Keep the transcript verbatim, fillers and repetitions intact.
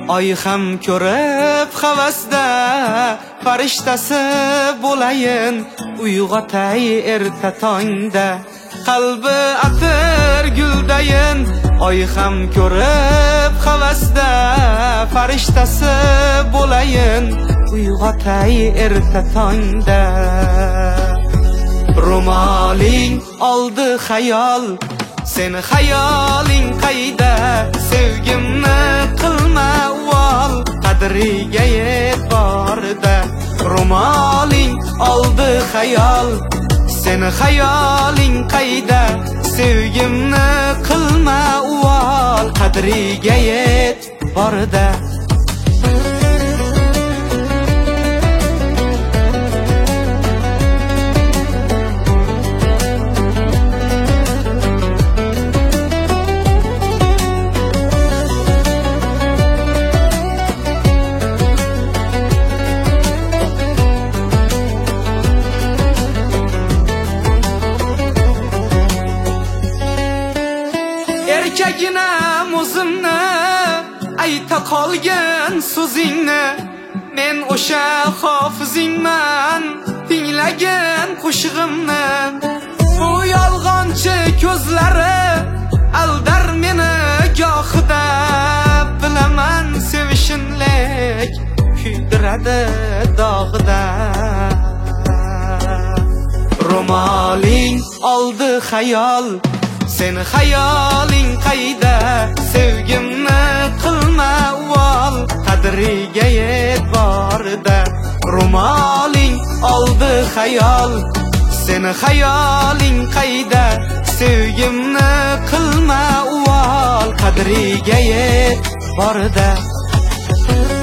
oy ham ko'rib havasda farishtasi bo'layin, uyg'otay erta tongda qalbi atir guldayin. Oy ham ko'rib havasda farishtasi bo'layin, uyg'otay erta tongda. Ro'moling oldi xayol, seni xayoling qayda? Sevgimni qilma uvol, qadriga yet borda. Ro'moling oldi xayol, seni xayoling qayda? Sevgimni qilma uvol, qadriga yet borda. Erkaginam o'zimni ayta qolgan so'zingni, men o'sha hofizingman, tinglagan qo'shig'imni. Bu yolg'onchi ko'zlari aldar meni gohida, bilaman sevishinlik kuydiradi dog'ida. Ro'moling oldi xayol, seni xayoling qayda? Sevgimni qilma uvol, qadriga yet borda. Ro'moling oldi xayol, seni xayoling qayda? Sevgimni qilma uvol, qadriga yet borda.